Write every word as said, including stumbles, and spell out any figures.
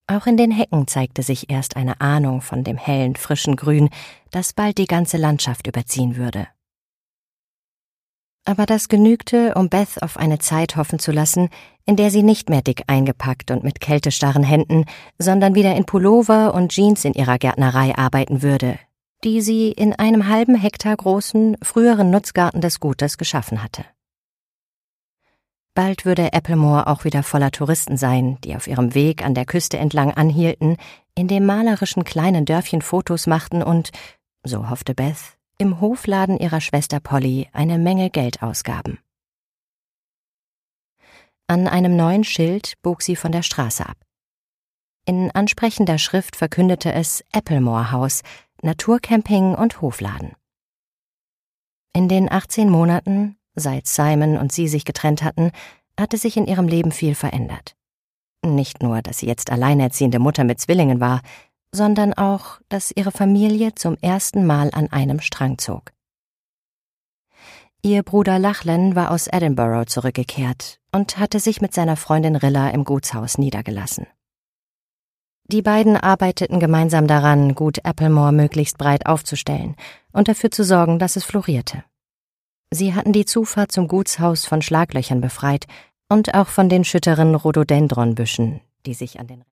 Auch in den Hecken zeigte sich erst eine Ahnung von dem hellen, frischen Grün, das bald die ganze Landschaft überziehen würde. Aber das genügte, um Beth auf eine Zeit hoffen zu lassen, in der sie nicht mehr dick eingepackt und mit kältestarren Händen, sondern wieder in Pullover und Jeans in ihrer Gärtnerei arbeiten würde, die sie in einem halben Hektar großen, früheren Nutzgarten des Gutes geschaffen hatte. Bald würde Applemore auch wieder voller Touristen sein, die auf ihrem Weg an der Küste entlang anhielten, in dem malerischen kleinen Dörfchen Fotos machten und, so hoffte Beth, im Hofladen ihrer Schwester Polly eine Menge Geld ausgaben. An einem neuen Schild bog sie von der Straße ab. In ansprechender Schrift verkündete es Applemore House, Naturcamping und Hofladen. In den achtzehn Monaten, seit Simon und sie sich getrennt hatten, hatte sich in ihrem Leben viel verändert. Nicht nur, dass sie jetzt alleinerziehende Mutter mit Zwillingen war, sondern auch, dass ihre Familie zum ersten Mal an einem Strang zog. Ihr Bruder Lachlan war aus Edinburgh zurückgekehrt und hatte sich mit seiner Freundin Rilla im Gutshaus niedergelassen. Die beiden arbeiteten gemeinsam daran, Gut Applemore möglichst breit aufzustellen und dafür zu sorgen, dass es florierte. Sie hatten die Zufahrt zum Gutshaus von Schlaglöchern befreit und auch von den schütteren Rhododendronbüschen, die sich an den